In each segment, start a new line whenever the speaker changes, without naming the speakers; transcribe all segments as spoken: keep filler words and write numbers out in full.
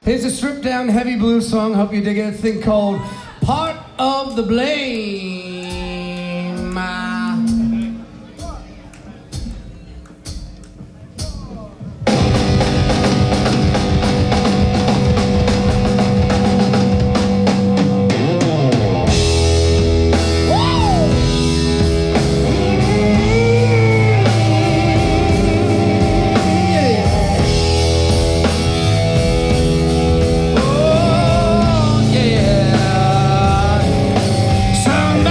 Here's a stripped down heavy blues song. Hope you dig it. A thing called Part of the Blame. Uh,
Some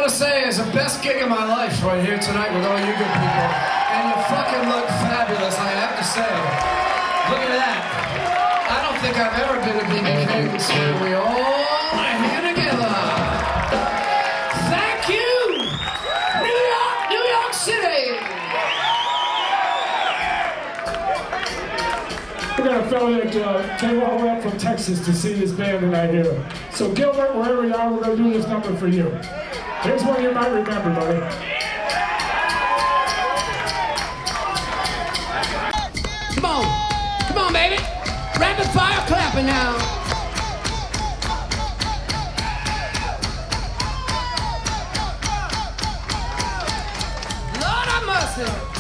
to say is the best gig of my life right here tonight with all you good people. And you fucking look fabulous, I have to say. Look at that. I don't think I've ever been to B B King's where we all are here together. Thank you, New York, New York City.
We got a fellow that uh, came all the way up from Texas to see this band tonight here. So Gilbert, wherever you are, we're going to do this number for you. Here's one you might remember, buddy.
Come on, come on, baby. Rapid fire clapping now. Lord have mercy.